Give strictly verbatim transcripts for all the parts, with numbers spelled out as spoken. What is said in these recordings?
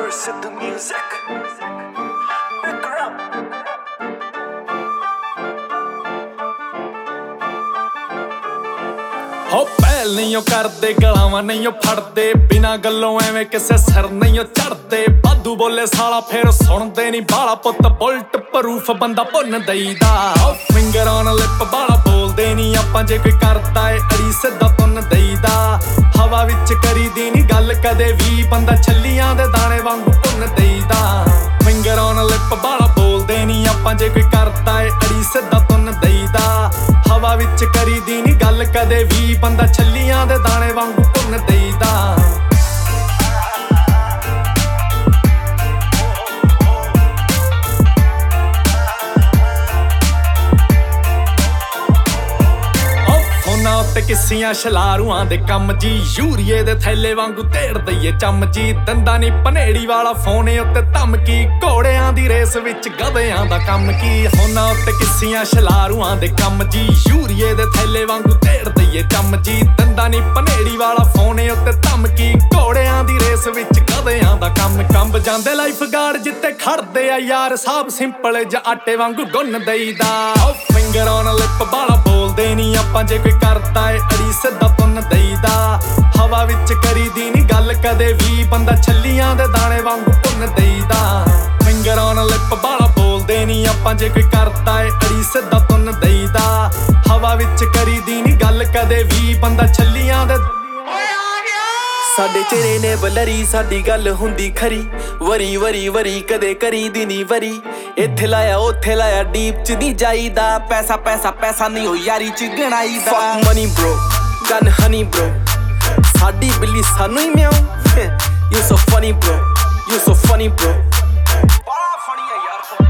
Verse the music. Pick her up. ਹੋ ਪਹਿਲ ਨਹੀਂ ਉਹ ਕਰਦੇ ਗਲਾਵਾਂ ਨਹੀਂ ਉਹ ਫੜਦੇ ਬਿਨਾਂ ਗੱਲੋਂ ਐਵੇਂ ਕਿਸੇ ਸਿਰ ਨਹੀਂ ਉਹ ਚੜਦੇ ਬਾਦੂ ਬੋਲੇ ਸਾਲਾ ਫੇਰ ਸੁਣਦੇ ਨਹੀਂ ਬਾਲਾ ਪੁੱਤ ਬੁਲਟ ਪ੍ਰੂਫ ਬੰਦਾ ਭੁੰਨ ਦਈਦਾ ਹੋ ਫਿੰਗਰ ਔਨ ਲਿਪ ਬਾਲਾ ਬੋਲਦੇ ਨਹੀਂ ਆਪਾਂ ਜੇ ਕੋਈ ਕਰਦਾ ਏ ਅੜੀ ਸਿੱਧਾ ਤੁੰਨ ਦਈਦਾ ਹਵਾ ਵਿੱਚ ਕਰੀਦੀ ਨਹੀਂ ਗੱਲ ਕਦੇ ਵੀ ਬੰਦਾ ਛੱਲੀਆਂ ਦੇ ਦਾਣੇ ਵਾਂਗੂ ਭੁੰਨ ਦਈਦਾ ਫਿੰਗਰ ਔਨ ਲਿਪ ਬਾਲਾ ਬੋਲਦੇ ਨਹੀਂ ਆਪਾਂ ਜੇ ਕੋਈ ਕਰਦਾ ਏ ਅੜੀ ਸਿੱਧਾ ਤੁੰਨ ਦਈਦਾ ਹਵਾ ਵਿੱਚ ਕਰੀਦੀ ਨਹੀਂ ਗੱਲ ਕਦੇ ਵੀ ਬੰਦਾ ਛੱਲੀਆਂ ਦੇ ਦਾਣੇ ਵਾਂਗੂ ਭੁੰਨ ਦਈਦਾ ਉੱਤੇ ਕਿੱਸੀਆਂ ਛਲਾਰੂਆਂ ਦੇ ਕੰਮ ਜੀ ਯੂਰੀਏ ਦੇ ਥੈਲੇ ਵਾਂਗੂ ਢੇੜ ਦਈਏ ਚਮ ਜੀ ਦੰਦਾਂ ਨੀ ਪਨੇੜੀ ਵਾਲਾ ਫੋਨ ਉੱਤੇ ਧਮਕੀ ਘੋੜਿਆਂ ਦੀ ਰੇਸ ਵਿੱਚ ਗਧਿਆਂ ਦਾ ਕੰਮ ਕੀ ਹੋਣਾ ਉੱਤੇ ਕਿੱਸੀਆਂ ਛਲਾਰੂਆਂ ਦੇ ਕੰਮ ਜੀ ਯੂਰੀਏ ਦੇ ਥੈਲੇ ਵਾਂਗੂ ਢੇੜ ਦਈਏ ਚਮ ਜੀ ਦੰਦਾਂ ਨੀ ਪਨੇੜੀ ਵਾਲਾ ਫੋਨ ਉੱਤੇ ਧਮਕੀ ਘੋੜਿਆਂ ਦੀ ਰੇਸ ਵਿੱਚ ਗਧਿਆਂ ਦਾ ਕੰਮ ਕੰਬ ਜਾਂਦੇ ਲਾਈਫ ਗਾਰਡ ਜਿੱਤੇ ਖੜਦੇ ਆ ਯਾਰ ਸਾਬ ਸਿੰਪਲ ਜਾਂ ਆਟੇ ਵਾਂਗੂ ਗੁੰਨ ਦਈਦਾ ਓ ਫਿੰਗਰ ਔਨ ਲਿਪ ਬਾਲਾ ਬੋਲਦੇ ਨਹੀਂ ਆਪਾਂ ਜੇ ਕੋਈ ਕਰਦਾ ਏ ਅੜੀ ਸਿੱਧਾ ਤੁੰਨ ਦਈਦਾ ਹਵਾ ਵਿੱਚ ਕਰੀਦੀ ਨਹੀਂ ਗੱਲ ਕਦੇ ਵੀ ਬੰਦਾ ਛੱਲੀਆਂ ਦੇ ਦਾਣੇ ਵਾਂਗੂ ਭੁੰਨ ਦਈਦਾ ਫਿੰਗਰ ਔਨ ਲਿਪ ਬਾਲਾ ਬੋਲਦੇ ਨਹੀਂ ਆਪਾਂ ਜੇ ਕੋਈ ਕਰਦਾ ਏ ਅੜੀ ਸਿੱਧਾ ਤੁੰਨ ਦਈਦਾ ਹਵਾ ਵਿੱਚ ਕਰੀਦੀ ਨਹੀਂ ਗੱਲ ਕਦੇ ਵੀ ਬੰਦਾ ਛੱਲੀਆਂ ਦੇ ਸਾਡੇ ਚਿਹਰੇ ਨੇ ਬਲਰੀ ਸਾਡੀ ਗੱਲ ਹੁੰਦੀ ਖਰੀ ਵਰੀ ਵਰੀ ਵਰੀ ਕਦੇ ਕਰੀਦੀ ਨੀ ਵਰੀ ਇੱਥੇ ਲਾਇਆ ਉੱਥੇ ਲਾਇਆ ਡੀਪ ਚ ਨਹੀਂ ਜਾਈਦਾ ਪੈਸਾ ਪੈਸਾ ਪੈਸਾ ਨਹੀਂ ਉਹ ਯਾਰੀ ਚ ਗਣਾਈਦਾ fuck money bro gun honey bro ਸਾਡੀ ਬਿੱਲੀ ਸਾਨੂੰ ਹੀ meow you so funny bro you so funny bro ਬੜਾ ਫਨੀ ਹੈ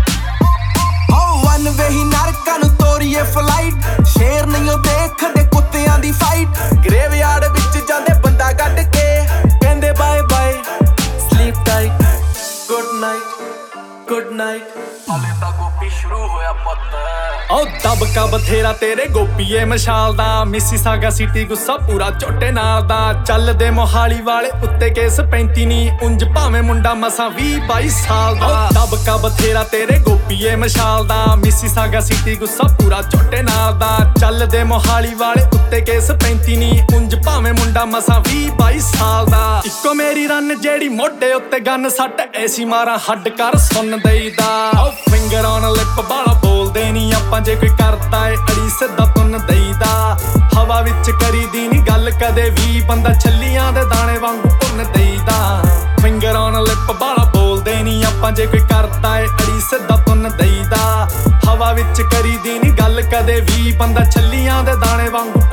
ਯਾਰ ਓ ਵਨ ਵੇ ਹੀ ਨਰਕਾਂ ਨੂੰ ਤੋਰੀਏ ਫਲਾਈਟ ਸ਼ੇਰ ਨਹੀਂ ਉਹ ਦੇਖਦੇ ਕੁੱਤਿਆਂ ਦੀ ਫਾਈਟ ਗ੍ਰੇਵਯਾਰਡ ਵਿੱਚ ਜਾਂਦੇ ਬੰਦਾ ਗੱਡ ਕੇ ਕਹਿੰਦੇ bye bye sleep tight good night good night ਹਲੇ ਤਾਂ ਗੋਪੀ ਸ਼ੁਰੂ ਹੋਇਆ ਪੁੱਤ ਓ ਦਬਕਾ ਬਥੇਰਾ ਤੇਰੇ ਗੋਪੀਏ ਮਸ਼ਾਲ ਦਾ ਮਿਸੀਸਾਗਾ ਸਿਟੀ ਗੁੱਸਾ ਪੂਰਾ ਝੋਟੇ ਨਾਲ ਦਾ ਚੱਲਦੇ ਮੋਹਾਲੀ ਵਾਲੇ ਉੱਤੇ ਕੇਸ ਪੈਂਤੀ ਨੀ ਉਂਝ ਭਾਵੇਂ ਮੁੰਡਾ ਮਸਾਂ ਵੀਹ ਬਾਈ ਸਾਲ ਦਾ ਓ ਦਬਕਾ ਬਥੇਰਾ ਤੇਰੇ ਗੋਪੀਏ ਮਸ਼ਾਲ ਦਾ ਮਿਸੀਸਾਗਾ ਸਿਟੀ ਗੁੱਸਾ ਪੂਰਾ ਝੋਟੇ ਨਾਲ ਦਾ ਚੱਲਦੇ ਮੋਹਾਲੀ ਵਾਲੇ ਉੱਤੇ ਕੇਸ ਪੈਂਤੀ ਨੀ ਉਂਝ ਭਾਵੇਂ ਮੁੰਡਾ ਮਸਾਂ ਵੀਹ ਬਾਈ ਸਾਲ ਦਾ ਇੱਕੋ ਮੇਰੀ ਰਨ ਜਿਹੜੀ ਮੋਢੇ ਉੱਤੇ ਗੰਨ ਸੱਟ ਐਸੀ ਮਾਰਾਂ ਹੱਡ ਕਰ ਸੁਣ ਦਈਦਾ ਓ ਫਿੰਗਰ ਔਨ ਲਿਪ ਬਾਲਾ ਬੋਲਦੇ ਨਹੀਂ ਆਪਾਂ ਜੇ ਕੋਈ ਕਰਦਾ ਏ ਅੜੀ ਸਿੱਧਾ ਤੁੰਨ ਦਈਦਾ ਹਵਾ ਵਿੱਚ ਕਰੀਦੀ ਨਹੀਂ ਗੱਲ ਕਦੇ ਵੀ ਬੰਦਾ ਛੱਲੀਆਂ ਦੇ ਦਾਣੇ ਵਾਂਗੂ ਭੁੰਨ ਦਈਦਾ ਫਿੰਗਰ ਔਨ ਲਿਪ ਬਾਲਾ ਬੋਲਦੇ ਨਹੀਂ ਆਪਾਂ ਜੇ ਕੋਈ ਕਰਦਾ ਏ ਅੜੀ ਸਿੱਧਾ ਤੁੰਨ ਦਈਦਾ ਹਵਾ ਵਿੱਚ ਕਰੀਦੀ ਨਹੀਂ ਗੱਲ ਕਦੇ ਵੀ ਬੰਦਾ ਛੱਲੀਆਂ ਦੇ ਦਾਣੇ ਵਾਂਗੂ